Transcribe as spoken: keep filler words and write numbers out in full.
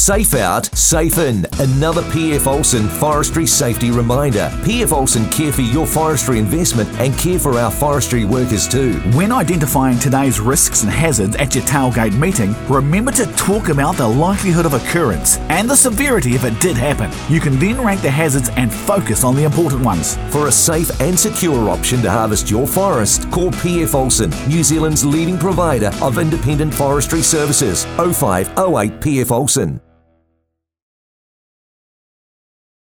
Safe out, safe in. Another P F Olsen forestry safety reminder. P F Olsen care for your forestry investment and care for our forestry workers too. When identifying today's risks and hazards at your tailgate meeting, remember to talk about the likelihood of occurrence and the severity if it did happen. You can then rank the hazards and focus on the important ones. For a safe and secure option to harvest your forest, call P F Olsen, New Zealand's leading provider of independent forestry services. oh five oh eight P F Olsen.